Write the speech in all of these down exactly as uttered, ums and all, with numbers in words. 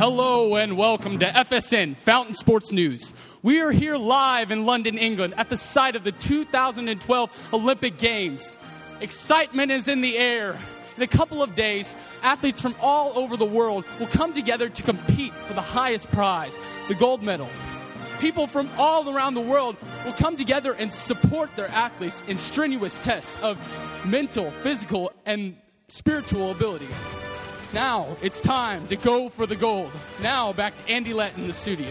Hello and welcome to F S N, Fountain Sports News. We are here live in London, England, at the site of the two thousand twelve Olympic Games. Excitement is in the air. In a couple of days, athletes from all over the world will come together to compete for the highest prize, the gold medal. People from all around the world will come together and support their athletes in strenuous tests of mental, physical, and spiritual ability. Now it's time to go for the gold. Now back to Andy Lett in the studio.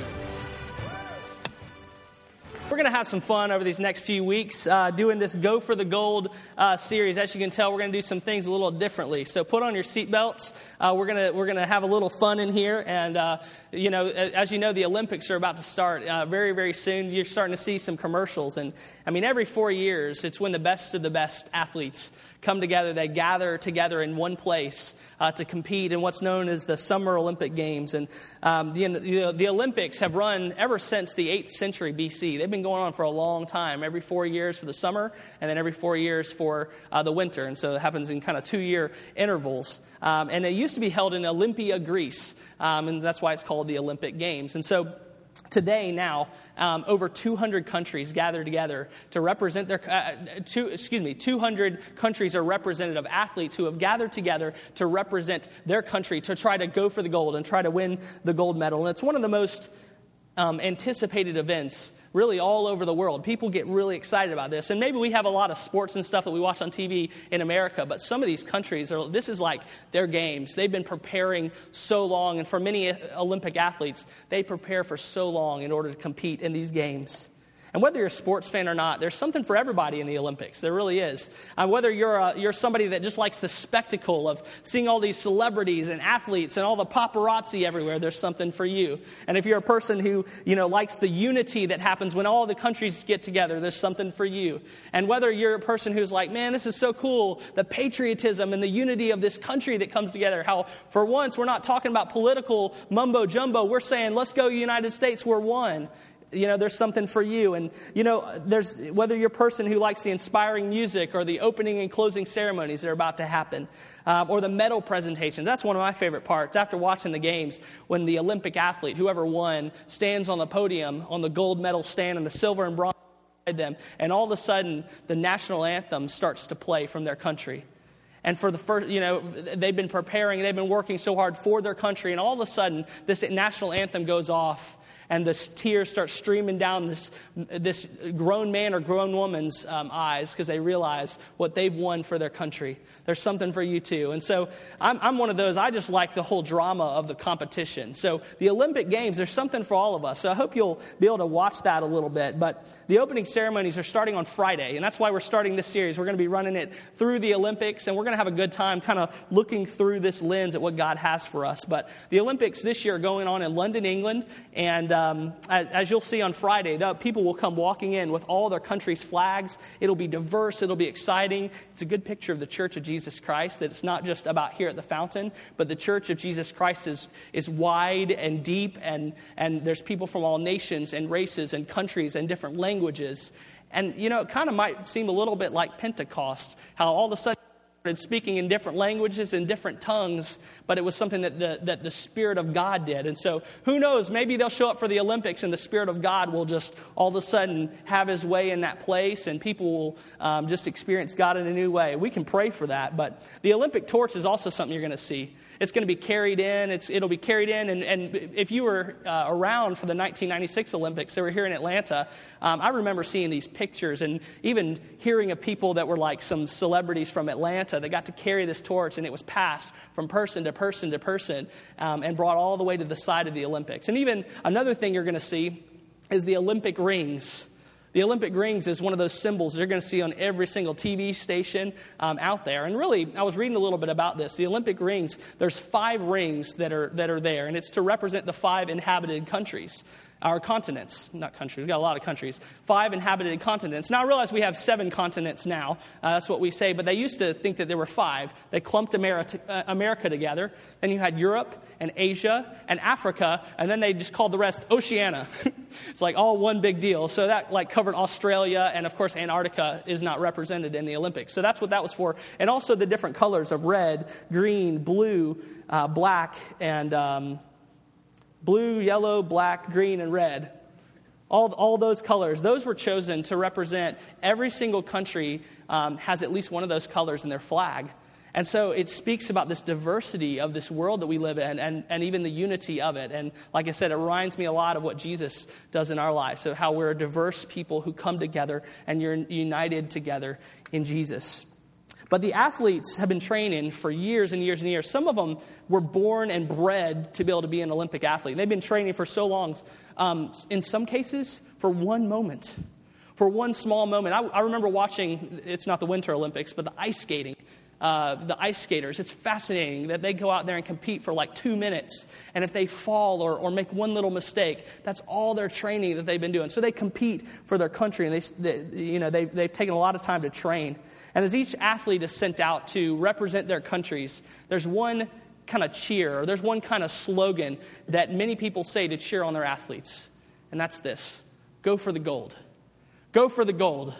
We're going to have some fun over these next few weeks uh, doing this Go for the Gold uh, series. As you can tell, we're going to do some things a little differently. So put on your seatbelts. Uh, we're going to we're going to have a little fun in here. And, uh, you know, as you know, the Olympics are about to start uh, very, very soon. You're starting to see some commercials. And, I mean, every four years, it's when the best of the best athletes come together. They gather together in one place uh, to compete in what's known as the Summer Olympic Games. And um, the, you know, the Olympics have run ever since the eighth century B C. They've been going on for a long time, every four years for the summer and then every four years for uh, the winter. And so it happens in kind of two-year intervals. Um, and it used to be held in Olympia, Greece, um, and that's why it's called the Olympic Games. And so today, now, um, over two hundred countries gather together to represent their, uh, two, excuse me, two hundred countries are represented of athletes who have gathered together to represent their country to try to go for the gold and try to win the gold medal. And it's one of the most um, anticipated events really all over the world. People get really excited about this. And maybe we have a lot of sports and stuff that we watch on T V in America, but some of these countries, are this is like their games. They've been preparing so long, and for many Olympic athletes, they prepare for so long in order to compete in these games. And whether you're a sports fan or not, there's something for everybody in the Olympics. There really is. And whether you're a, you're somebody that just likes the spectacle of seeing all these celebrities and athletes and all the paparazzi everywhere, there's something for you. And if you're a person who, you know, likes the unity that happens when all the countries get together, there's something for you. And whether you're a person who's like, man, this is so cool, the patriotism and the unity of this country that comes together, how for once we're not talking about political mumbo jumbo, we're saying, let's go United States, we're one. You know, there's something for you. And, you know, there's whether you're a person who likes the inspiring music or the opening and closing ceremonies that are about to happen, um, or the medal presentations. That's one of my favorite parts. After watching the games, when the Olympic athlete, whoever won, stands on the podium, on the gold medal stand and the silver and bronze beside them, and all of a sudden the national anthem starts to play from their country. And for the first, you know, they've been preparing, they've been working so hard for their country, and all of a sudden this national anthem goes off. And the tears start streaming down this this grown man or grown woman's um, eyes because they realize what they've won for their country. There's something for you too. And so I'm, I'm one of those, I just like the whole drama of the competition. So the Olympic Games, there's something for all of us. So I hope you'll be able to watch that a little bit. But the opening ceremonies are starting on Friday. And that's why we're starting this series. We're going to be running it through the Olympics. And we're going to have a good time kind of looking through this lens at what God has for us. But the Olympics this year are going on in London, England. And Um, as, as you'll see on Friday, the people will come walking in with all their country's flags. It'll be diverse. It'll be exciting. It's a good picture of the Church of Jesus Christ, that it's not just about here at the fountain, but the Church of Jesus Christ is, is wide and deep, and, and there's people from all nations and races and countries and different languages. And, you know, it kind of might seem a little bit like Pentecost, how all of a sudden started speaking in different languages and different tongues, but it was something that the that the Spirit of God did. And so who knows, maybe they'll show up for the Olympics and the Spirit of God will just all of a sudden have his way in that place, and people will um, just experience God in a new way. We can pray for that, but the Olympic torch is also something you're going to see. It's going to be carried in. It's, it'll be carried in. And, and if you were uh, around for the nineteen ninety-six Olympics, they were here in Atlanta. Um, I remember seeing these pictures and even hearing of people that were like some celebrities from Atlanta that got to carry this torch, and it was passed from person to person to person um, and brought all the way to the side of the Olympics. And even another thing you're going to see is the Olympic rings. The Olympic rings is one of those symbols you're going to see on every single T V station um, out there. And really, I was reading a little bit about this. The Olympic rings, there's five rings that are that are there, and it's to represent the five inhabited countries. Our continents, not countries, we've got a lot of countries, five inhabited continents. Now, I realize we have seven continents now. Uh, that's what we say, but they used to think that there were five. They clumped America, uh, America together. Then you had Europe and Asia and Africa, and then they just called the rest Oceania. It's like all one big deal. So that like covered Australia, and of course Antarctica is not represented in the Olympics. So that's what that was for. And also the different colors of red, green, blue, uh, black, and... Um, Blue, yellow, black, green, and red. All, all those colors, those were chosen to represent every single country um, has at least one of those colors in their flag. And so it speaks about this diversity of this world that we live in and, and even the unity of it. And like I said, it reminds me a lot of what Jesus does in our lives. So how we're a diverse people who come together and you're united together in Jesus. But the athletes have been training for years and years and years. Some of them were born and bred to be able to be an Olympic athlete. They've been training for so long, um, in some cases, for one moment. For one small moment. I, I remember watching, it's not the Winter Olympics, but the ice skating. Uh, the ice skaters. It's fascinating that they go out there and compete for like two minutes. And if they fall or, or make one little mistake, that's all their training that they've been doing. So they compete for their country, and they, they you know, they, they've taken a lot of time to train. And as each athlete is sent out to represent their countries, there's one kind of cheer, or there's one kind of slogan that many people say to cheer on their athletes. And that's this: go for the gold. Go for the gold.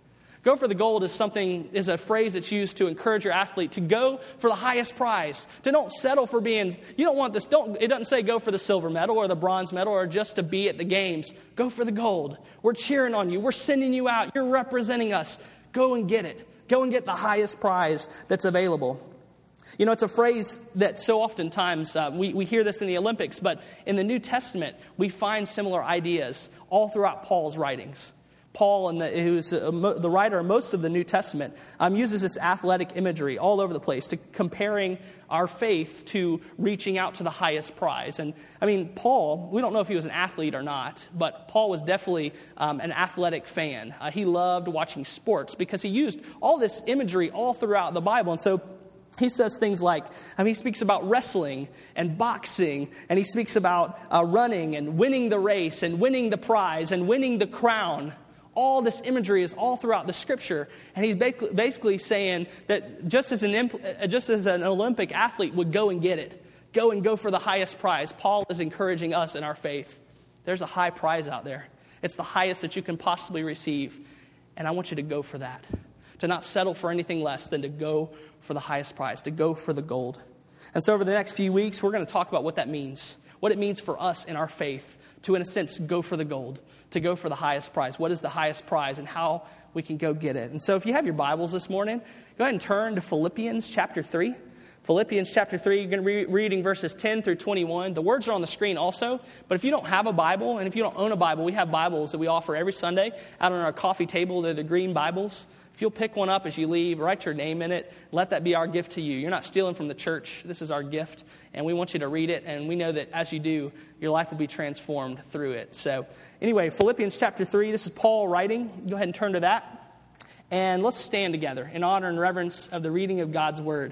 Go for the gold is something, is a phrase that's used to encourage your athlete to go for the highest prize. To don't settle for being, you don't want this, don't, it doesn't say go for the silver medal or the bronze medal or just to be at the games. Go for the gold. We're cheering on you. We're sending you out. You're representing us. Go and get it. Go and get the highest prize that's available. You know, it's a phrase that so oftentimes, uh, we, we hear this in the Olympics, but in the New Testament, we find similar ideas all throughout Paul's writings. Paul, and the, who's a, the writer of most of the New Testament, um, uses this athletic imagery all over the place to comparing our faith to reaching out to the highest prize. And I mean, Paul, we don't know if he was an athlete or not, but Paul was definitely um, an athletic fan. Uh, he loved watching sports because he used all this imagery all throughout the Bible. And so he says things like, I mean, he speaks about wrestling and boxing, and he speaks about uh, running and winning the race and winning the prize and winning the crown. All this imagery is all throughout the Scripture, and he's basically saying that just as an just as an Olympic athlete would go and get it, go and go for the highest prize, Paul is encouraging us in our faith. There's a high prize out there. It's the highest that you can possibly receive, and I want you to go for that. To not settle for anything less than to go for the highest prize, to go for the gold. And so over the next few weeks, we're going to talk about what that means, what it means for us in our faith to, in a sense, go for the gold, to go for the highest prize. What is the highest prize and how we can go get it? And so if you have your Bibles this morning, go ahead and turn to Philippians chapter three. Philippians chapter three, you're going to be reading verses ten through twenty-one. The words are on the screen also, but if you don't have a Bible, and if you don't own a Bible, we have Bibles that we offer every Sunday out on our coffee table. They're the green Bibles. If you'll pick one up as you leave, write your name in it, let that be our gift to you. You're not stealing from the church. This is our gift, and we want you to read it, and we know that as you do, your life will be transformed through it. So anyway, Philippians chapter three, this is Paul writing. Go ahead and turn to that, and let's stand together in honor and reverence of the reading of God's Word.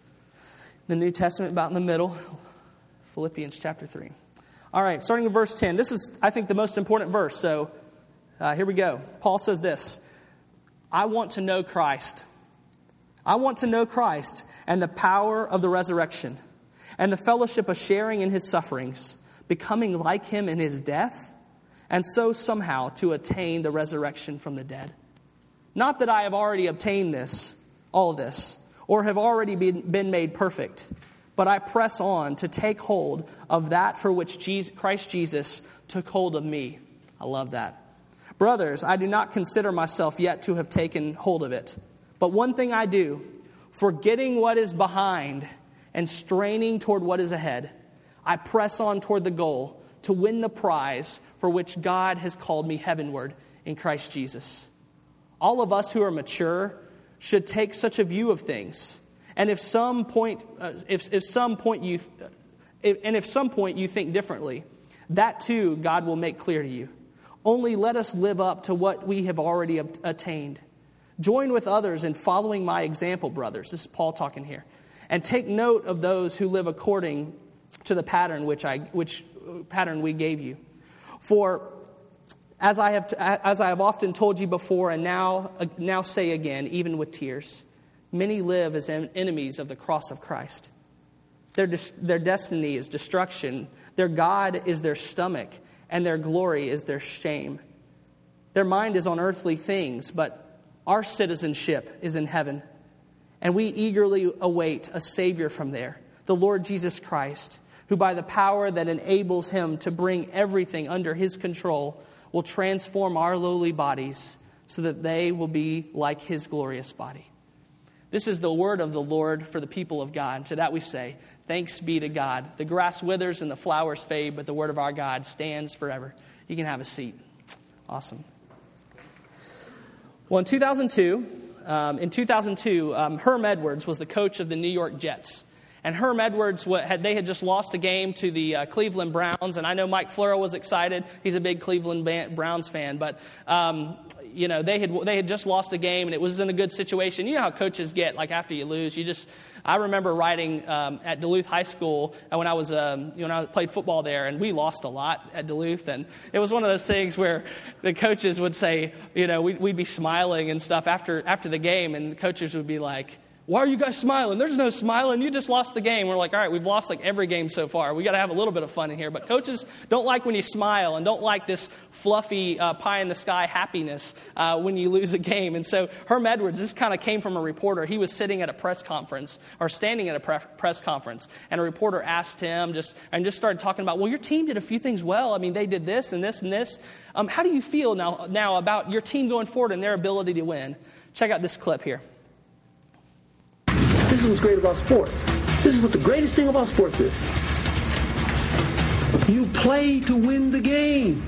The New Testament about in the middle, Philippians chapter three. All right, starting in verse ten. This is, I think, the most important verse, so uh, here we go. Paul says this: I want to know Christ. I want to know Christ and the power of the resurrection and the fellowship of sharing in his sufferings, becoming like him in his death, and so somehow to attain the resurrection from the dead. Not that I have already obtained this, all this, or have already been, been made perfect, but I press on to take hold of that for which Jesus, Christ Jesus took hold of me. I love that. Brothers, I do not consider myself yet to have taken hold of it. But one thing I do, forgetting what is behind and straining toward what is ahead, I press on toward the goal to win the prize for which God has called me heavenward in Christ Jesus. All of us who are mature should take such a view of things. And if some point, uh, if, if some point you, uh, if, and if some point you think differently, that too God will make clear to you. Only let us live up to what we have already attained. Join with others in following my example, brothers. This is Paul talking here. And take note of those who live according to the pattern which I which pattern we gave you. For as I have as I have often told you before, and now now say again, even with tears, many live as enemies of the cross of Christ. Their their destiny is destruction. Their God is their stomach, and their glory is their shame. Their mind is on earthly things, but our citizenship is in heaven. And we eagerly await a Savior from there, the Lord Jesus Christ, who by the power that enables him to bring everything under his control will transform our lowly bodies so that they will be like his glorious body. This is the word of the Lord for the people of God. To that we say, thanks be to God. The grass withers and the flowers fade, but the word of our God stands forever. You can have a seat. Awesome. Well, in two thousand two, um, in two thousand two, um, Herm Edwards was the coach of the New York Jets. And Herm Edwards, what, had, they had just lost a game to the uh, Cleveland Browns. And I know Mike Fleur was excited. He's a big Cleveland Ban- Browns fan. But, um, you know, they had they had just lost a game, and it was in a good situation. You know how coaches get, like, after you lose. You just, I remember writing um, at Duluth High School when I was, um, you know, when I played football there, and we lost a lot at Duluth. And it was one of those things where the coaches would say, you know, we'd, we'd be smiling and stuff after after the game, and the coaches would be like, why are you guys smiling? There's no smiling. You just lost the game. We're like, all right, we've lost like every game so far. We got to have a little bit of fun in here. But coaches don't like when you smile and don't like this fluffy uh, pie-in-the-sky happiness uh, when you lose a game. And so Herm Edwards, this kind of came from a reporter. He was sitting at a press conference or standing at a pre- press conference, and a reporter asked him just and just started talking about, well, your team did a few things well. I mean, they did this and this and this. Um, how do you feel now, now about your team going forward and their ability to win? Check out this clip here. This is what's great about sports. This is what the greatest thing about sports is. You play to win the game.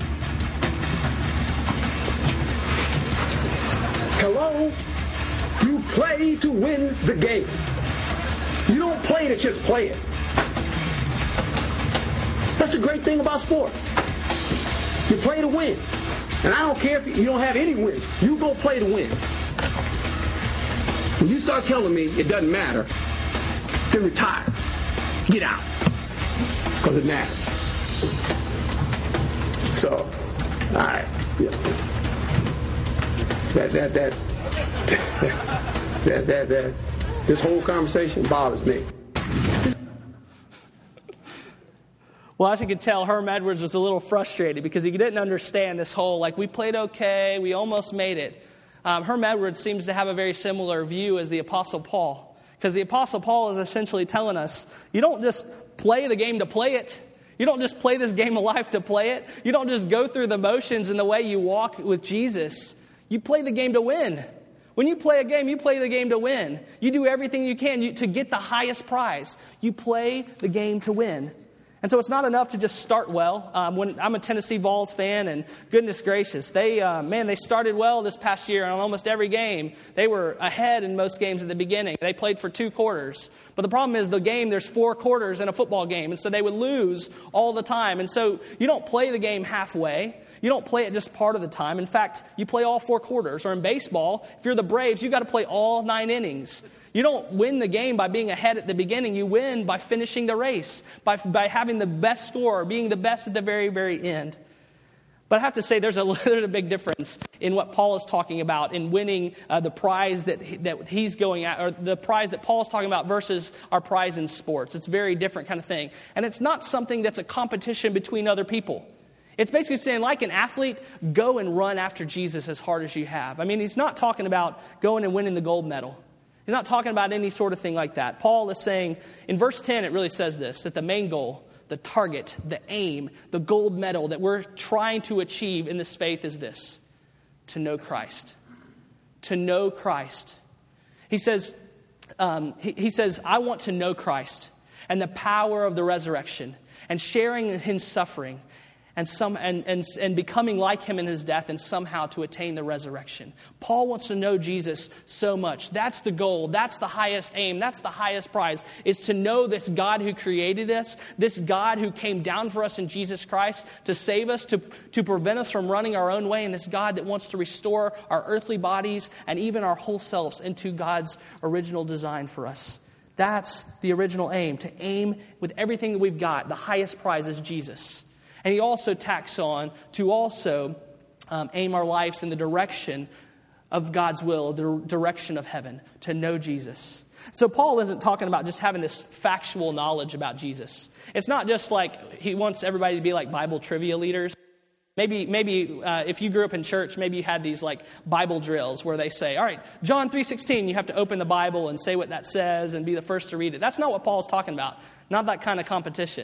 Hello? You play to win the game. You don't play to just play it. That's the great thing about sports. You play to win. And I don't care if you don't have any wins. You go play to win. When you start telling me it doesn't matter, then retire. Get out. Because it matters. So, all right. Yeah. That, that, that, that, that, that, this whole conversation bothers me. Well, as you can tell, Herm Edwards was a little frustrated because he didn't understand this whole, like, we played okay, we almost made it. Um, Herm Edwards seems to have a very similar view as the Apostle Paul. Because the Apostle Paul is essentially telling us, you don't just play the game to play it. You don't just play this game of life to play it. You don't just go through the motions in the way you walk with Jesus. You play the game to win. When you play a game, you play the game to win. You do everything you can to get the highest prize. You play the game to win. And so it's not enough to just start well. Um, when I'm a Tennessee Vols fan, and goodness gracious, they uh, man, they started well this past year on almost every game. They were ahead in most games at the beginning. They played for two quarters. But the problem is the game, there's four quarters in a football game, and so they would lose all the time. And so you don't play the game halfway. You don't play it just part of the time. In fact, you play all four quarters. Or in baseball, if you're the Braves, you've got to play all nine innings. You don't win the game by being ahead at the beginning. You win by finishing the race, by, by having the best score, being the best at the very, very end. But I have to say there's a, there's a big difference in what Paul is talking about in winning uh, the prize that, he, that he's going at, or the prize that Paul's talking about versus our prize in sports. It's a very different kind of thing. And it's not something that's a competition between other people. It's basically saying, like an athlete, go and run after Jesus as hard as you have. I mean, he's not talking about going and winning the gold medal. He's not talking about any sort of thing like that. Paul is saying, in verse ten, it really says this, that the main goal, the target, the aim, the gold medal that we're trying to achieve in this faith is this: to know Christ. To know Christ. He says, um, he, he says, I want to know Christ and the power of the resurrection and sharing in his suffering and some and, and and becoming like him in his death and somehow to attain the resurrection. Paul wants to know Jesus so much. That's the goal. That's the highest aim. That's the highest prize, is to know this God who created us, this God who came down for us in Jesus Christ to save us, to, to prevent us from running our own way, and this God that wants to restore our earthly bodies and even our whole selves into God's original design for us. That's the original aim, to aim with everything that we've got. The highest prize is Jesus. And he also tacks on to also um, aim our lives in the direction of God's will, the direction of heaven, to know Jesus. So Paul isn't talking about just having this factual knowledge about Jesus. It's not just like he wants everybody to be like Bible trivia leaders. Maybe maybe uh, if you grew up in church, maybe you had these like Bible drills where they say, all right, John three sixteen, you have to open the Bible and say what that says and be the first to read it. That's not what Paul's talking about. Not that kind of competition.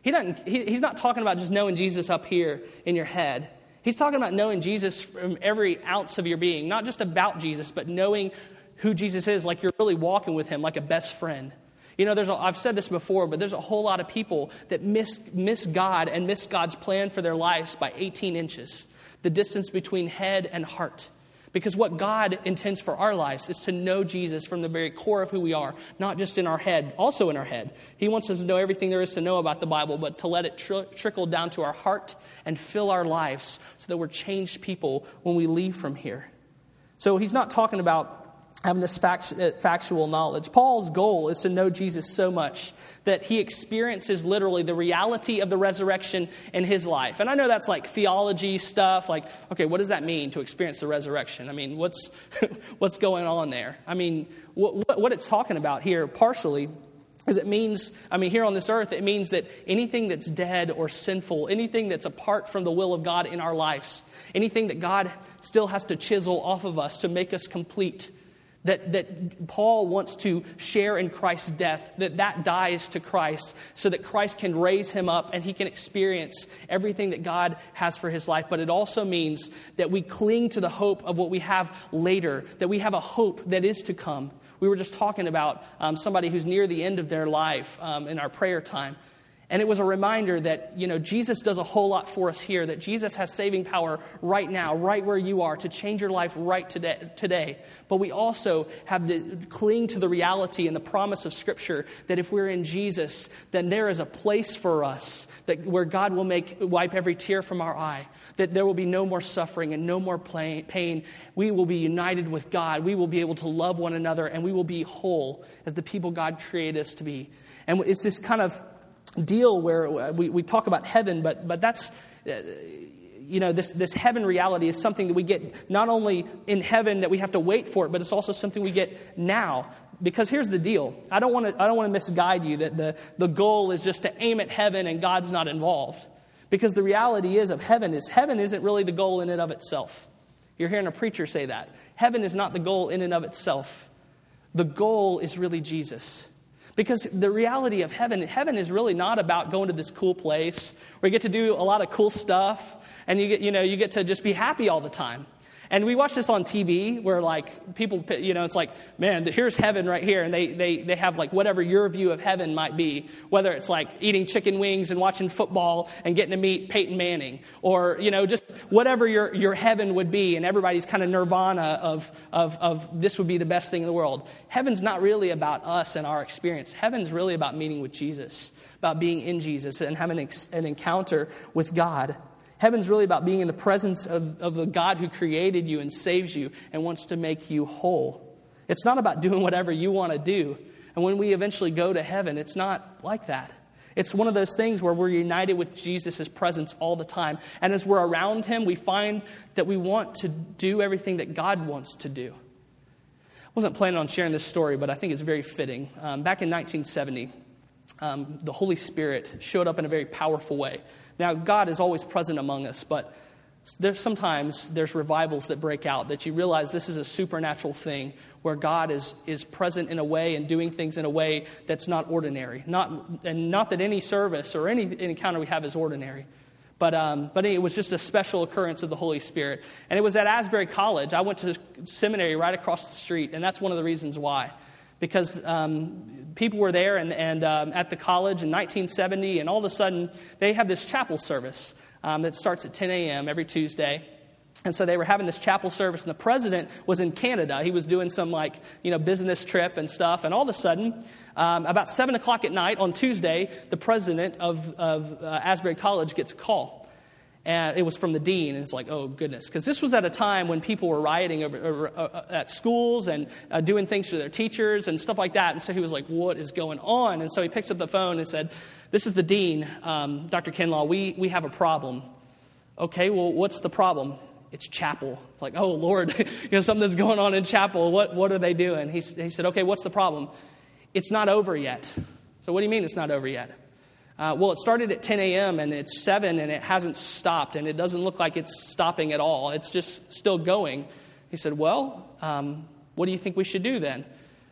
He doesn't, he, he's not talking about just knowing Jesus up here in your head. He's talking about knowing Jesus from every ounce of your being, not just about Jesus, but knowing who Jesus is, like you're really walking with him, like a best friend. You know, there's a, I've said this before, but there's a whole lot of people that miss, miss God and miss God's plan for their lives by eighteen inches, the distance between head and heart. Because what God intends for our lives is to know Jesus from the very core of who we are, not just in our head, also in our head. He wants us to know everything there is to know about the Bible, but to let it tr- trickle down to our heart and fill our lives so that we're changed people when we leave from here. So he's not talking about having this fact, uh, factual knowledge. Paul's goal is to know Jesus so much that he experiences literally the reality of the resurrection in his life. And I know that's like theology stuff, like, okay, what does that mean to experience the resurrection? I mean, what's what's going on there? I mean, what, what it's talking about here partially is it means, I mean, here on this earth, it means that anything that's dead or sinful, anything that's apart from the will of God in our lives, anything that God still has to chisel off of us to make us complete, That that Paul wants to share in Christ's death, that that dies to Christ so that Christ can raise him up and he can experience everything that God has for his life. But it also means that we cling to the hope of what we have later, that we have a hope that is to come. We were just talking about um, somebody who's near the end of their life um, in our prayer time. And it was a reminder that, you know, Jesus does a whole lot for us here, that Jesus has saving power right now, right where you are, to change your life right today. today. But we also have to cling to the reality and the promise of Scripture that if we're in Jesus, then there is a place for us that where God will make wipe every tear from our eye, that there will be no more suffering and no more pain. We will be united with God. We will be able to love one another, and we will be whole as the people God created us to be. And it's this kind of deal where we, we talk about heaven, but but that's, uh, you know, this, this heaven reality is something that we get not only in heaven that we have to wait for it, but it's also something we get now. Because here's the deal. I don't want to I don't want to misguide you that the, the goal is just to aim at heaven and God's not involved. Because the reality is of heaven is heaven isn't really the goal in and of itself. You're hearing a preacher say that. Heaven is not the goal in and of itself. The goal is really Jesus. Because the reality of heaven, heaven is really not about going to this cool place where you get to do a lot of cool stuff and you get, you know, you get to just be happy all the time. And we watch this on T V where like people, you know, it's like, man, here's heaven right here. And they, they, they have like whatever your view of heaven might be, whether it's like eating chicken wings and watching football and getting to meet Peyton Manning, or, you know, just whatever your, your heaven would be. And everybody's kind of nirvana of, of, of this would be the best thing in the world. Heaven's not really about us and our experience. Heaven's really about meeting with Jesus, about being in Jesus and having an, an encounter with God. Heaven's really about being in the presence of, of the God who created you and saves you and wants to make you whole. It's not about doing whatever you want to do. And when we eventually go to heaven, it's not like that. It's one of those things where we're united with Jesus' presence all the time. And as we're around him, we find that we want to do everything that God wants to do. I wasn't planning on sharing this story, but I think it's very fitting. Um, back in nineteen seventy, um, the Holy Spirit showed up in a very powerful way. Now, God is always present among us, but there's sometimes there's revivals that break out that you realize this is a supernatural thing where God is is present in a way and doing things in a way that's not ordinary. Not and not that any service or any, any encounter we have is ordinary, but um, but it was just a special occurrence of the Holy Spirit. And it was at Asbury College. I went to seminary right across the street, and that's one of the reasons why. Because um, people were there and, and um, at the college in nineteen seventy, and all of a sudden they have this chapel service um, that starts at ten a.m. every Tuesday. And so they were having this chapel service, and the president was in Canada. He was doing some like you know business trip and stuff. And all of a sudden, um, about seven o'clock at night on Tuesday, the president of, of uh, Asbury College gets a call. And it was from the dean, and it's like, oh, goodness. Because this was at a time when people were rioting over, over uh, at schools and uh, doing things to their teachers and stuff like that. And so he was like, what is going on? And so he picks up the phone and said, this is the dean, um, Doctor Kinlaw. We, we have a problem. Okay, well, what's the problem? It's chapel. It's like, oh, Lord, you know, something's going on in chapel. What, what are they doing? He, he said, okay, what's the problem? It's not over yet. So what do you mean it's not over yet? Uh, well, it started at ten a.m. and it's seven and it hasn't stopped, and it doesn't look like it's stopping at all. It's just still going. He said, well, um, what do you think we should do then?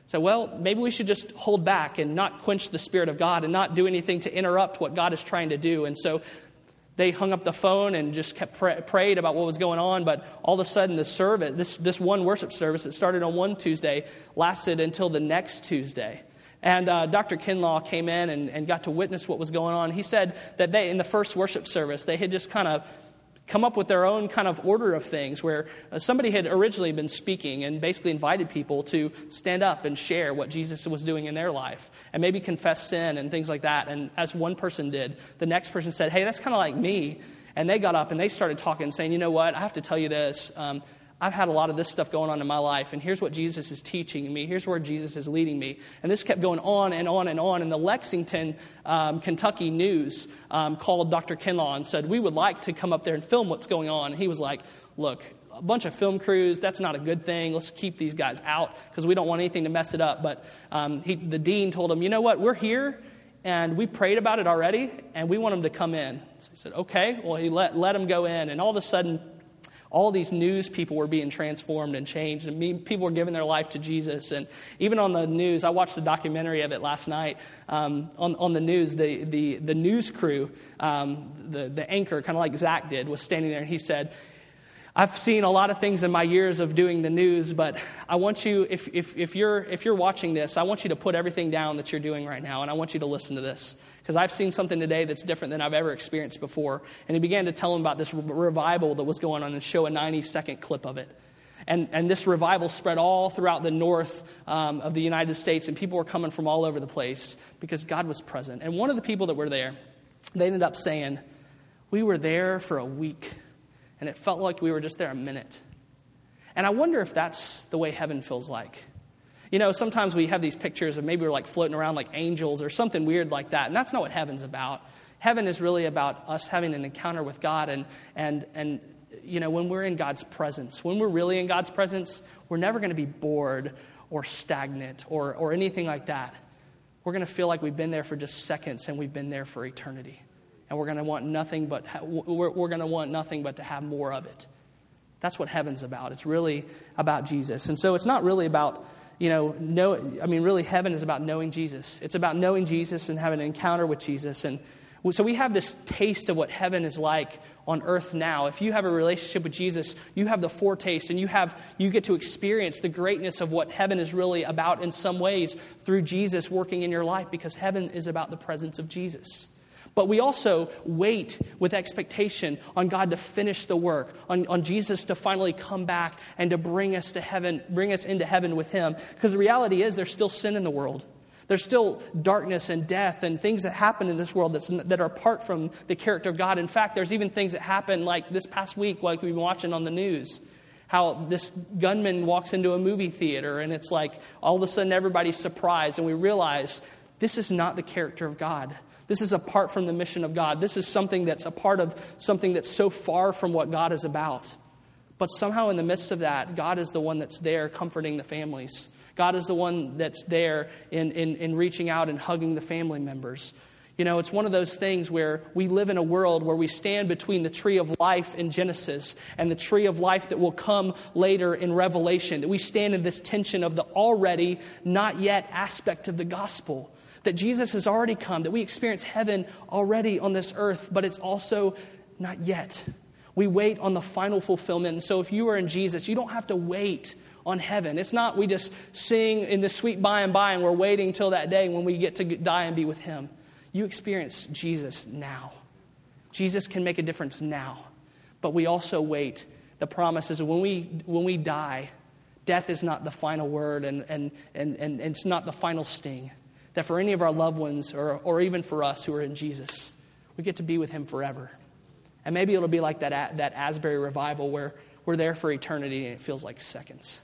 So, well, maybe we should just hold back and not quench the Spirit of God and not do anything to interrupt what God is trying to do. And so they hung up the phone and just kept pray, prayed about what was going on. But all of a sudden, the service, this, this one worship service that started on one Tuesday lasted until the next Tuesday. And uh, Doctor Kinlaw came in and, and got to witness what was going on. He said that they, in the first worship service, they had just kind of come up with their own kind of order of things where uh, somebody had originally been speaking and basically invited people to stand up and share what Jesus was doing in their life and maybe confess sin and things like that. And as one person did, the next person said, hey, that's kind of like me. And they got up and they started talking and saying, you know what, I have to tell you this. Um, I've had a lot of this stuff going on in my life, and here's what Jesus is teaching me. Here's where Jesus is leading me. And this kept going on and on and on. And the Lexington, um, Kentucky News um, called Doctor Kinlaw and said, we would like to come up there and film what's going on. And he was like, look, a bunch of film crews, that's not a good thing. Let's keep these guys out because we don't want anything to mess it up. But um, he, the dean told him, you know what, we're here, and we prayed about it already, and we want them to come in. So he said, okay. Well, he let, let them go in, and all of a sudden, all these news people were being transformed and changed, and people were giving their life to Jesus. And even on the news, I watched the documentary of it last night. Um, on, on the news, the the, the news crew, um, the, the anchor, kind of like Zach did, was standing there, and he said, I've seen a lot of things in my years of doing the news, but I want you, if, if, if you're if you're watching this, I want you to put everything down that you're doing right now, and I want you to listen to this. Because I've seen something today that's different than I've ever experienced before. And he began to tell him about this revival that was going on and show a ninety-second clip of it. And, and this revival spread all throughout the north um, of the United States, and people were coming from all over the place because God was present. And one of the people that were there, they ended up saying, we were there for a week, and it felt like we were just there a minute. And I wonder if that's the way heaven feels like. You know, sometimes we have these pictures of maybe we're like floating around like angels or something weird like that. And that's not what heaven's about. Heaven is really about us having an encounter with God. And, and, and you know, when we're in God's presence, when we're really in God's presence, we're never going to be bored or stagnant or, or anything like that. We're going to feel like we've been there for just seconds and we've been there for eternity. And we're going to want nothing but, ha- we're, we're going to want nothing but to have more of it. That's what heaven's about. It's really about Jesus. And so it's not really about, You know, know, I mean, really, heaven is about knowing Jesus. It's about knowing Jesus and having an encounter with Jesus. And so we have this taste of what heaven is like on earth now. If you have a relationship with Jesus, you have the foretaste, and you have you get to experience the greatness of what heaven is really about in some ways through Jesus working in your life, because heaven is about the presence of Jesus. But we also wait with expectation on God to finish the work, on, on Jesus to finally come back and to bring us to heaven, bring us into heaven with him. Because the reality is there's still sin in the world. There's still darkness and death and things that happen in this world that's, that are apart from the character of God. In fact, there's even things that happen like this past week, like we've been watching on the news. How this gunman walks into a movie theater and it's like all of a sudden everybody's surprised and we realize this is not the character of God. This is apart from the mission of God. This is something that's a part of something that's so far from what God is about. But somehow in the midst of that, God is the one that's there comforting the families. God is the one that's there in, in, in reaching out and hugging the family members. You know, it's one of those things where we live in a world where we stand between the tree of life in Genesis and the tree of life that will come later in Revelation. That we stand in this tension of the already, not yet aspect of the gospel. That Jesus has already come, that we experience heaven already on this earth, but it's also not yet. We wait on the final fulfillment. And so if you are in Jesus, you don't have to wait on heaven. It's not we just sing in the sweet by and by and we're waiting till that day when we get to die and be with him. You experience Jesus now. Jesus can make a difference now. But we also wait. The promise is when we when we die, death is not the final word and, and, and, and it's not the final sting. That for any of our loved ones or, or even for us who are in Jesus, we get to be with him forever. And maybe it'll be like that, that Asbury revival where we're there for eternity and it feels like seconds.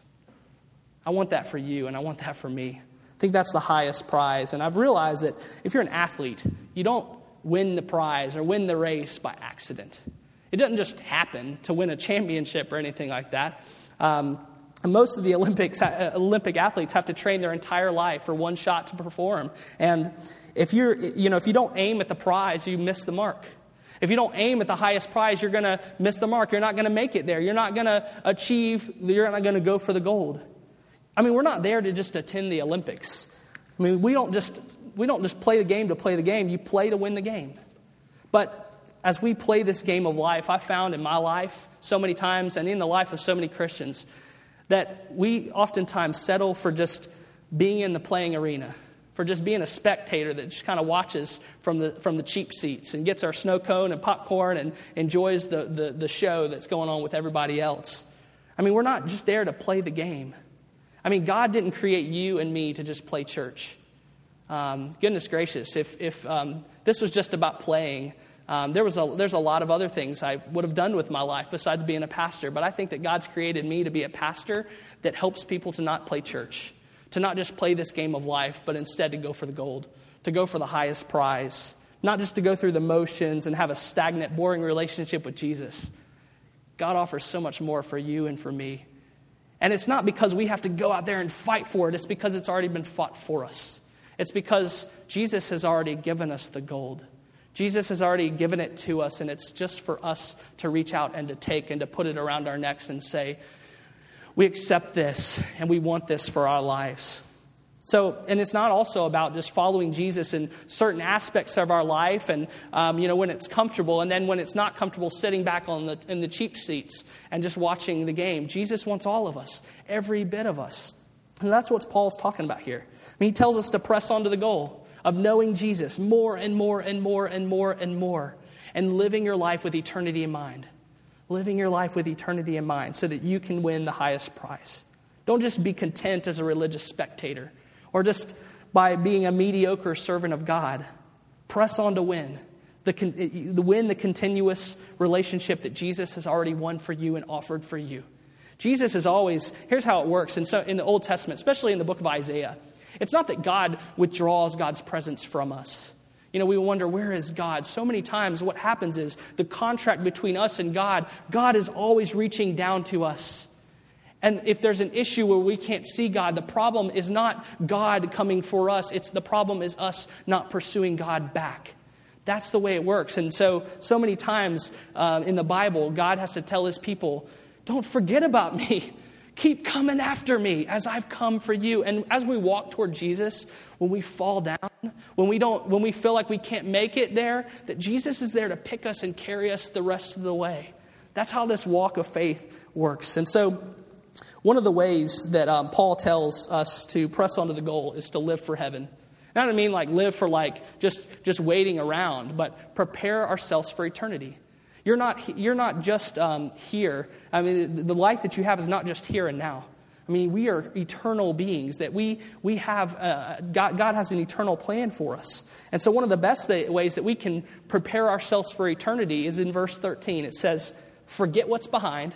I want that for you and I want that for me. I think that's the highest prize. And I've realized that if you're an athlete, you don't win the prize or win the race by accident. It doesn't just happen to win a championship or anything like that. Um, Most of the Olympics, uh, Olympic athletes have to train their entire life for one shot to perform. And if you're, you know, if you don't aim at the prize, you miss the mark. If you don't aim at the highest prize, you're going to miss the mark. You're not going to make it there. You're not going to achieve, you're not going to go for the gold. I mean, we're not there to just attend the Olympics. I mean, we don't just we don't just play the game to play the game. You play to win the game. But as we play this game of life, I found in my life so many times, and in the life of so many Christians, that we oftentimes settle for just being in the playing arena, for just being a spectator that just kind of watches from the from the cheap seats and gets our snow cone and popcorn and enjoys the, the, the show that's going on with everybody else. I mean, we're not just there to play the game. I mean, God didn't create you and me to just play church. Um, goodness gracious, if if um, this was just about playing, um, there was a, there's a lot of other things I would have done with my life besides being a pastor. But I think that God's created me to be a pastor that helps people to not play church, to not just play this game of life, but instead to go for the gold, to go for the highest prize, not just to go through the motions and have a stagnant, boring relationship with Jesus. God offers so much more for you and for me. And it's not because we have to go out there and fight for it. It's because it's already been fought for us. It's because Jesus has already given us the gold. Jesus has already given it to us, and it's just for us to reach out and to take and to put it around our necks and say, we accept this and we want this for our lives. So, and it's not also about just following Jesus in certain aspects of our life and, um, you know, when it's comfortable, and then when it's not comfortable, sitting back on the in the cheap seats and just watching the game. Jesus wants all of us, every bit of us. And that's what Paul's talking about here. I mean, he tells us to press on to the goal of knowing Jesus more and more and more and more and more, and living your life with eternity in mind. Living your life with eternity in mind so that you can win the highest prize. Don't just be content as a religious spectator or just by being a mediocre servant of God. Press on to win. The, the win the continuous relationship that Jesus has already won for you and offered for you. Jesus is always, here's how it works. And so in the Old Testament, especially in the book of Isaiah, it's not that God withdraws God's presence from us. You know, we wonder, where is God? So many times what happens is the contract between us and God, God is always reaching down to us. And if there's an issue where we can't see God, the problem is not God coming for us. It's the problem is us not pursuing God back. That's the way it works. And so, so many times uh, in the Bible, God has to tell his people, don't forget about me. Keep coming after me as I've come for you. And as we walk toward Jesus, when we fall down, when we don't, when we feel like we can't make it there, that Jesus is there to pick us and carry us the rest of the way. That's how this walk of faith works. And so one of the ways that um, Paul tells us to press on to the goal is to live for heaven. And I don't mean like live for like just, just waiting around, but prepare ourselves for eternity. You're not, you're not just um, here. I mean, the life that you have is not just here and now. I mean, we are eternal beings, that we we have, uh, God, God has an eternal plan for us. And so one of the best th- ways that we can prepare ourselves for eternity is in verse thirteen. It says, forget what's behind,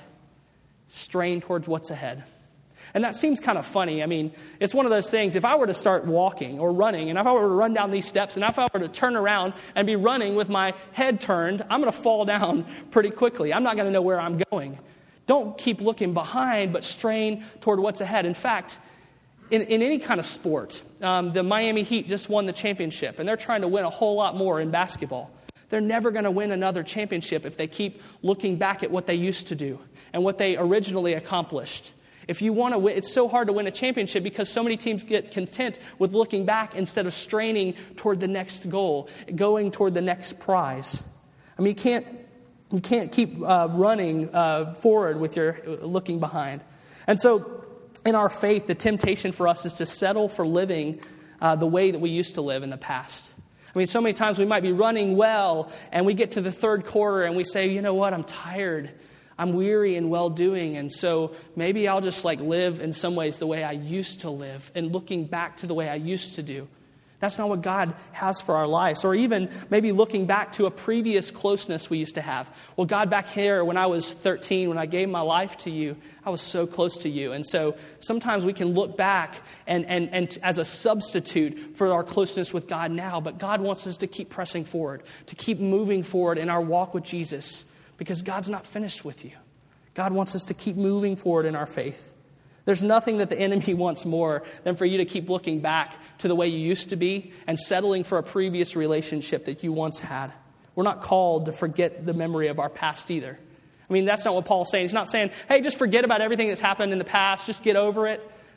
strain towards what's ahead. And that seems kind of funny. I mean, it's one of those things, if I were to start walking or running, and if I were to run down these steps, and if I were to turn around and be running with my head turned, I'm going to fall down pretty quickly. I'm not going to know where I'm going. Don't keep looking behind, but strain toward what's ahead. In fact, in, in any kind of sport, um, the Miami Heat just won the championship, and they're trying to win a whole lot more in basketball. They're never going to win another championship if they keep looking back at what they used to do and what they originally accomplished. If you want to win, it's so hard to win a championship because so many teams get content with looking back instead of straining toward the next goal, going toward the next prize. I mean, you can't you can't keep uh, running uh, forward with your looking behind. And so, in our faith, the temptation for us is to settle for living uh, the way that we used to live in the past. I mean, so many times we might be running well, and we get to the third quarter, and we say, you know what, I'm tired. I'm weary in well-doing, and so maybe I'll just like live in some ways the way I used to live and looking back to the way I used to do. That's not what God has for our lives. Or even maybe looking back to a previous closeness we used to have. Well, God, back here when I was thirteen, when I gave my life to you, I was so close to you. And so sometimes we can look back and, and, and as a substitute for our closeness with God now. But God wants us to keep pressing forward, to keep moving forward in our walk with Jesus. Because God's not finished with you. God wants us to keep moving forward in our faith. There's nothing that the enemy wants more than for you to keep looking back to the way you used to be and settling for a previous relationship that you once had. We're not called to forget the memory of our past either. I mean, that's not what Paul's saying. He's not saying, hey, just forget about everything that's happened in the past. Just get over it.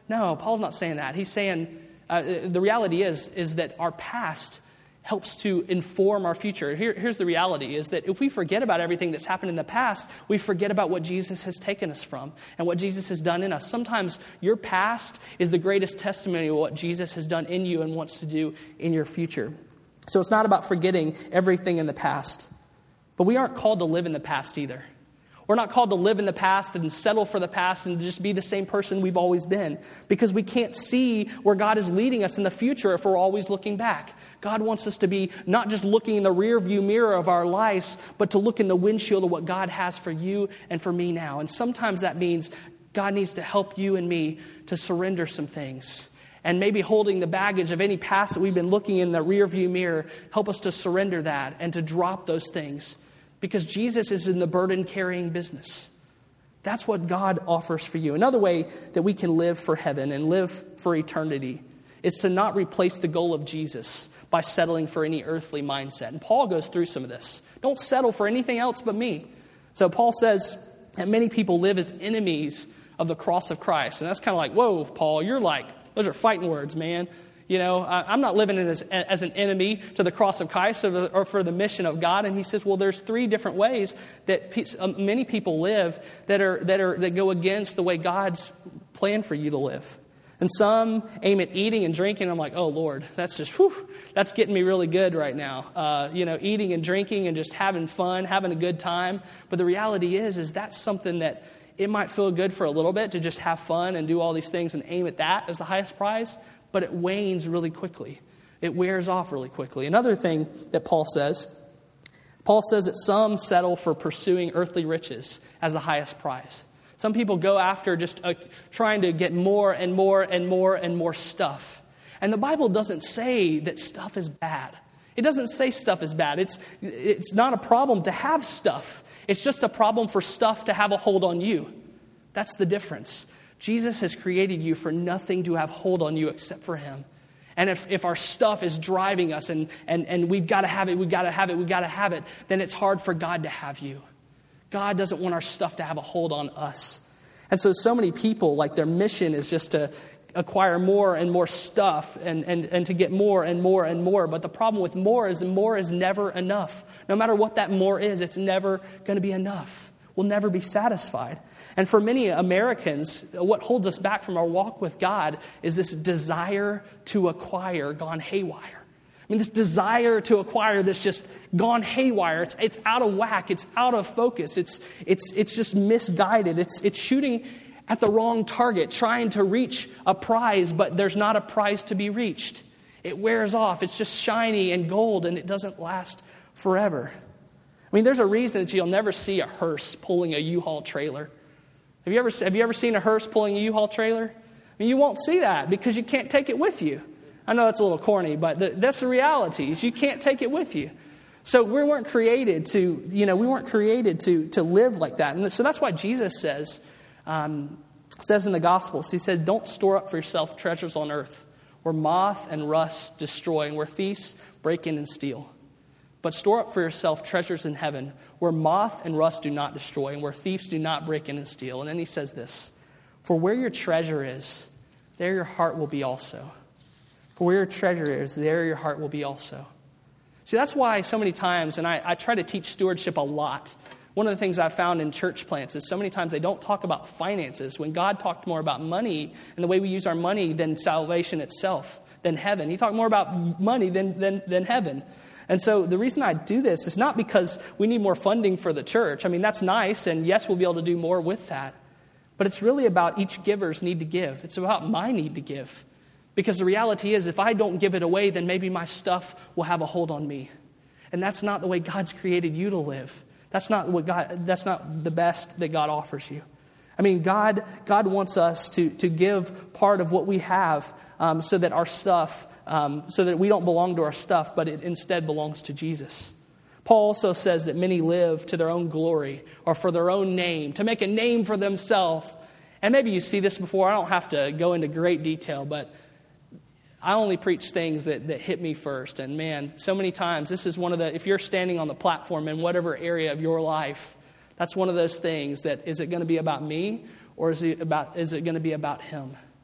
No, Paul's not saying that. He's saying uh, the reality is, is that our past helps to inform our future. Here, here's the reality, is that if we forget about everything that's happened in the past, we forget about what Jesus has taken us from and what Jesus has done in us. Sometimes your past is the greatest testimony of what Jesus has done in you and wants to do in your future. So it's not about forgetting everything in the past. But we aren't called to live in the past either. We're not called to live in the past and settle for the past and just be the same person we've always been, because we can't see where God is leading us in the future if we're always looking back. God wants us to be not just looking in the rear view mirror of our lives, but to look in the windshield of what God has for you and for me now. And sometimes that means God needs to help you and me to surrender some things. And maybe holding the baggage of any past that we've been looking in the rear view mirror, help us to surrender that and to drop those things. Because Jesus is in the burden-carrying business. That's what God offers for you. Another way that we can live for heaven and live for eternity is to not replace the goal of Jesus by settling for any earthly mindset. And Paul goes through some of this. Don't settle for anything else but me. So Paul says that many people live as enemies of the cross of Christ. And that's kind of like, whoa, Paul, you're like, those are fighting words, man. You know, I'm not living as, as an enemy to the cross of Christ or, the, or for the mission of God. And he says, well, there's three different ways that pe- many people live that are that are that go against the way God's planned for you to live. And some aim at eating and drinking. I'm like, oh, Lord, that's just, whew, that's getting me really good right now. Uh, you know, eating and drinking and just having fun, having a good time. But the reality is, is that's something that it might feel good for a little bit to just have fun and do all these things and aim at that as the highest prize. But it wanes really quickly. It wears off really quickly. Another thing that Paul says, Paul says that some settle for pursuing earthly riches as the highest prize. Some people go after just uh, trying to get more and more and more and more stuff. And the Bible doesn't say that stuff is bad. It doesn't say stuff is bad. It's, it's not a problem to have stuff. It's just a problem for stuff to have a hold on you. That's the difference. Jesus has created you for nothing to have hold on you except for him. And if, if our stuff is driving us and, and, and we've got to have it, we've got to have it, we've got to have it, then it's hard for God to have you. God doesn't want our stuff to have a hold on us. And so, so many people, like their mission is just to acquire more and more stuff and, and, and to get more and more and more. But the problem with more is more is never enough. No matter what that more is, it's never going to be enough. We'll never be satisfied. And for many Americans, what holds us back from our walk with God is this desire to acquire gone haywire. I mean, this desire to acquire that's just gone haywire. It's, it's out of whack. It's out of focus. It's, it's, it's just misguided. It's, it's shooting at the wrong target, trying to reach a prize, but there's not a prize to be reached. It wears off. It's just shiny and gold, and it doesn't last forever. I mean, there's a reason that you'll never see a hearse pulling a U-Haul trailer. Have you ever have you ever seen a hearse pulling a U-Haul trailer? I mean, you won't see that because you can't take it with you. I know that's a little corny, but the, that's the reality. Is you can't take it with you. So we weren't created to, you know, we weren't created to to live like that. And so that's why Jesus says, um, says in the Gospels, he said, "Don't store up for yourself treasures on earth, where moth and rust destroy, and where thieves break in and steal. But store up for yourself treasures in heaven, where moth and rust do not destroy, and where thieves do not break in and steal." And then he says this, "For where your treasure is, there your heart will be also." For where your treasure is, there your heart will be also. See, that's why so many times, and I, I try to teach stewardship a lot. One of the things I've found in church plants is so many times they don't talk about finances, when God talked more about money and the way we use our money than salvation itself, than heaven. He talked more about money than, than, than heaven. And so the reason I do this is not because we need more funding for the church. I mean, that's nice, and yes, we'll be able to do more with that. But it's really about each giver's need to give. It's about my need to give. Because the reality is, if I don't give it away, then maybe my stuff will have a hold on me. And that's not the way God's created you to live. That's not what God. That's not the best that God offers you. I mean, God, God wants us to, to give part of what we have um, so that our stuff Um, so that we don't belong to our stuff, but it instead belongs to Jesus. Paul also says that many live to their own glory or for their own name, to make a name for themselves. And maybe you see this before. I don't have to go into great detail, but I only preach things that, that hit me first. And man, so many times, this is one of the, if you're standing on the platform in whatever area of your life, that's one of those things that, is it going to be about me or is it about, is it going to be about him?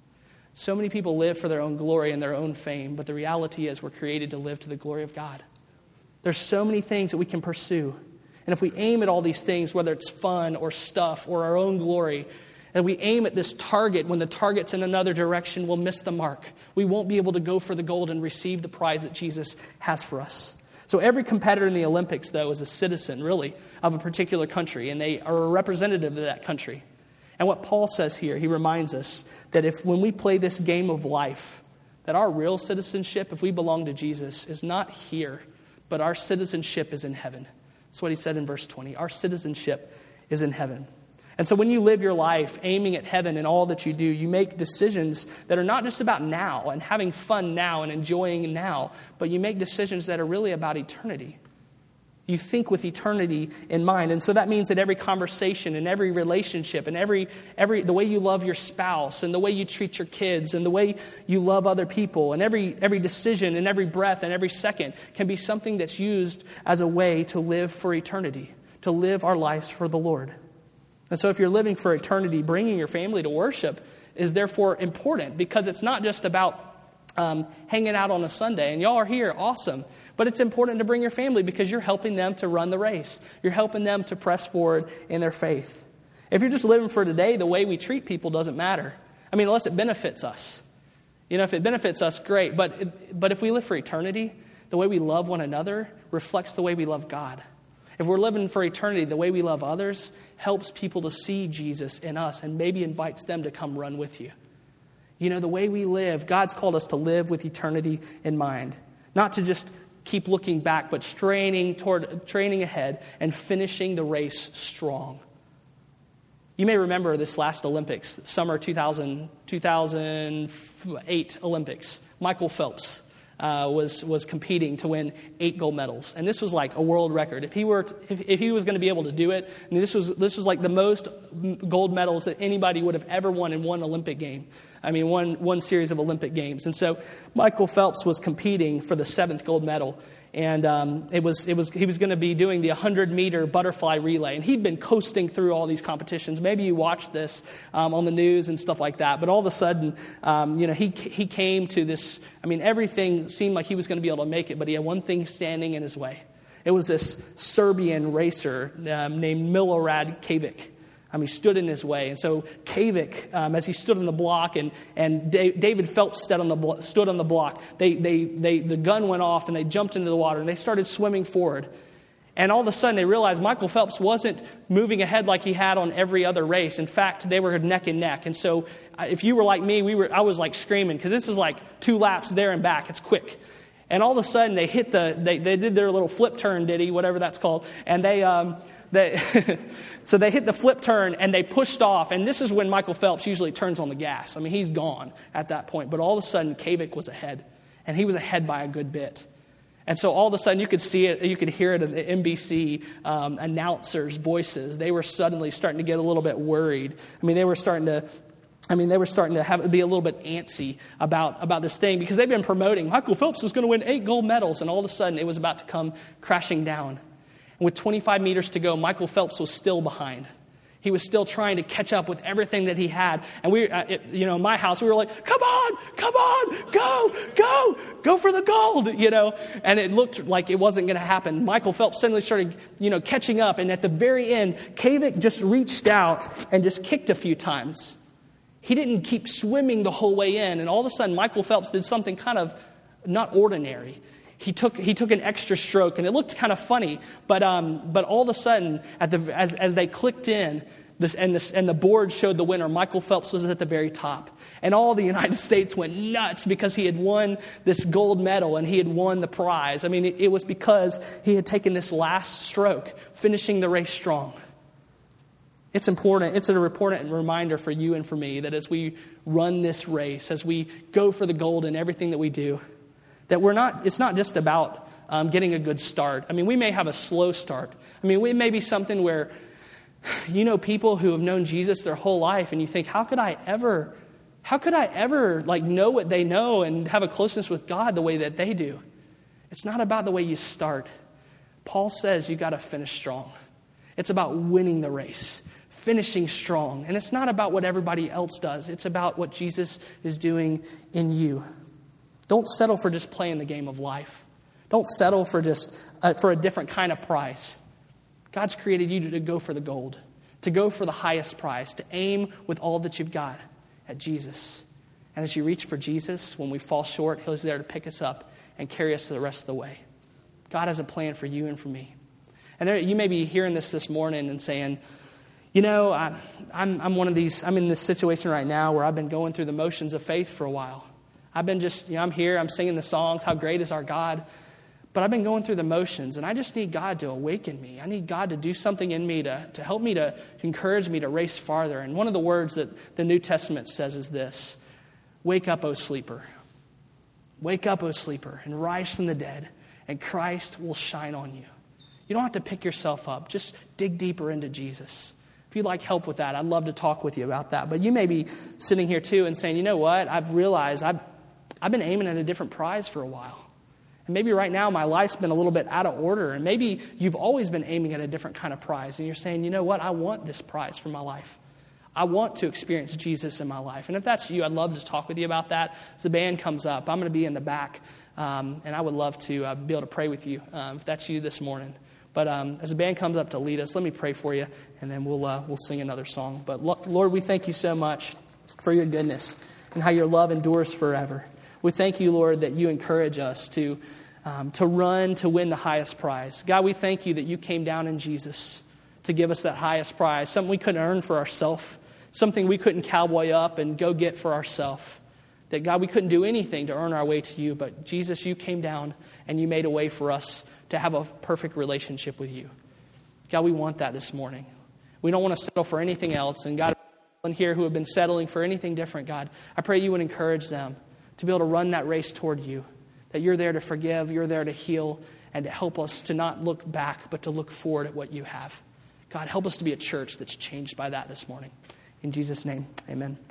So many people live for their own glory and their own fame, but the reality is we're created to live to the glory of God. There's so many things that we can pursue. And if we aim at all these things, whether it's fun or stuff or our own glory, and we aim at this target when the target's in another direction, we'll miss the mark. We won't be able to go for the gold and receive the prize that Jesus has for us. So every competitor in the Olympics, though, is a citizen, really, of a particular country, and they are a representative of that country. And what Paul says here, he reminds us that if when we play this game of life, that our real citizenship, if we belong to Jesus, is not here, but our citizenship is in heaven. That's what he said in verse twenty. Our citizenship is in heaven. And so when you live your life aiming at heaven in all that you do, you make decisions that are not just about now and having fun now and enjoying now, but you make decisions that are really about eternity. You think with eternity in mind. And so that means that every conversation and every relationship and every every the way you love your spouse and the way you treat your kids and the way you love other people and every every decision and every breath and every second can be something that's used as a way to live for eternity, to live our lives for the Lord. And so if you're living for eternity, bringing your family to worship is therefore important because it's not just about um, hanging out on a Sunday. And y'all are here, awesome. But it's important to bring your family because you're helping them to run the race. You're helping them to press forward in their faith. If you're just living for today, the way we treat people doesn't matter. I mean, unless it benefits us. You know, if it benefits us, great. But, but if we live for eternity, the way we love one another reflects the way we love God. If we're living for eternity, the way we love others helps people to see Jesus in us and maybe invites them to come run with you. You know, the way we live, God's called us to live with eternity in mind. Not to just keep looking back, but straining toward, training ahead and finishing the race strong. You may remember this last Olympics, summer two thousand, two thousand eight Olympics. Michael Phelps uh, was was competing to win eight gold medals, and this was like a world record. If he were, to, if, if he was going to be able to do it, I mean, this was this was like the most gold medals that anybody would have ever won in one Olympic game. I mean, one one series of Olympic games. And so Michael Phelps was competing for the seventh gold medal. And um, it was it was he was going to be doing the one hundred meter butterfly relay. And he'd been coasting through all these competitions. Maybe you watched this um, on the news and stuff like that. But all of a sudden, um, you know, he he came to this. I mean, everything seemed like he was going to be able to make it. But he had one thing standing in his way. It was this Serbian racer um, named Milorad Čević. Um, he stood in his way. And so Čević, um, as he stood on the block, and, and da- David Phelps stood on the, blo- stood on the block, they, they, they, the gun went off and they jumped into the water and they started swimming forward. And all of a sudden they realized Michael Phelps wasn't moving ahead like he had on every other race. In fact, they were neck and neck. And so uh, if you were like me, we were I was like screaming because this is like two laps there and back. It's quick. And all of a sudden they hit the, they, they did their little flip turn ditty, whatever that's called. And they... Um, They, so they hit the flip turn and they pushed off. And this is when Michael Phelps usually turns on the gas. I mean, he's gone at that point. But all of a sudden, Čević was ahead. And he was ahead by a good bit. And so all of a sudden, you could see it, you could hear it in the N B C um, announcers' voices. They were suddenly starting to get a little bit worried. I mean, they were starting to... I mean, they were starting to have be a little bit antsy about, about this thing because they've been promoting Michael Phelps is going to win eight gold medals. And all of a sudden, it was about to come crashing down. With twenty-five meters to go, Michael Phelps was still behind. He was still trying to catch up with everything that he had. And we, uh, it, you know, in my house, we were like, come on, come on, go, go, go for the gold, you know. And it looked like it wasn't going to happen. Michael Phelps suddenly started, you know, catching up. And at the very end, Čević just reached out and just kicked a few times. He didn't keep swimming the whole way in. And all of a sudden, Michael Phelps did something kind of not ordinary. He took he took an extra stroke, and it looked kind of funny. But um, but all of a sudden, at the as as they clicked in, this and this and the board showed the winner. Michael Phelps was at the very top, and all the United States went nuts because he had won this gold medal and he had won the prize. I mean, it, it was because he had taken this last stroke, finishing the race strong. It's important. It's an important reminder for you and for me that as we run this race, as we go for the gold in everything that we do, that we're not, it's not just about um, getting a good start. I mean, we may have a slow start. I mean, it may be something where, you know, people who have known Jesus their whole life, and you think, how could I ever, how could I ever, like, know what they know and have a closeness with God the way that they do? It's not about the way you start. Paul says you got to finish strong. It's about winning the race, finishing strong. And it's not about what everybody else does. It's about what Jesus is doing in you. Don't settle for just playing the game of life. Don't settle for just uh, for a different kind of prize. God's created you to, to go for the gold, to go for the highest prize, to aim with all that you've got at Jesus. And as you reach for Jesus, when we fall short, He's there to pick us up and carry us to the rest of the way. God has a plan for you and for me. And there, you may be hearing this this morning and saying, you know, I, I'm, I'm one of these, I'm in this situation right now where I've been going through the motions of faith for a while. I've been just, you know, I'm here, I'm singing the songs, how great is our God. But I've been going through the motions, and I just need God to awaken me. I need God to do something in me to, to help me, to, to encourage me to race farther. And one of the words that the New Testament says is this: wake up, O sleeper. Wake up, O sleeper, and rise from the dead, and Christ will shine on you. You don't have to pick yourself up. Just dig deeper into Jesus. If you'd like help with that, I'd love to talk with you about that. But you may be sitting here too and saying, you know what, I've realized I've, I've been aiming at a different prize for a while. And maybe right now my life's been a little bit out of order. And maybe you've always been aiming at a different kind of prize. And you're saying, you know what, I want this prize for my life. I want to experience Jesus in my life. And if that's you, I'd love to talk with you about that. As the band comes up, I'm going to be in the back. Um, and I would love to uh, be able to pray with you um, if that's you this morning. But um, as the band comes up to lead us, let me pray for you, and then we'll uh, we'll sing another song. But Lord, we thank you so much for your goodness and how your love endures forever. We thank you, Lord, that you encourage us to um, to run to win the highest prize. God, we thank you that you came down in Jesus to give us that highest prize, something we couldn't earn for ourselves, something we couldn't cowboy up and go get for ourselves. That, God, we couldn't do anything to earn our way to you, but Jesus, you came down and you made a way for us to have a perfect relationship with you. God, we want that this morning. We don't want to settle for anything else. And God, in here who have been settling for anything different, God, I pray you would encourage them to be able to run that race toward you, that you're there to forgive, you're there to heal, and to help us to not look back, but to look forward at what you have. God, help us to be a church that's changed by that this morning. In Jesus' name, amen.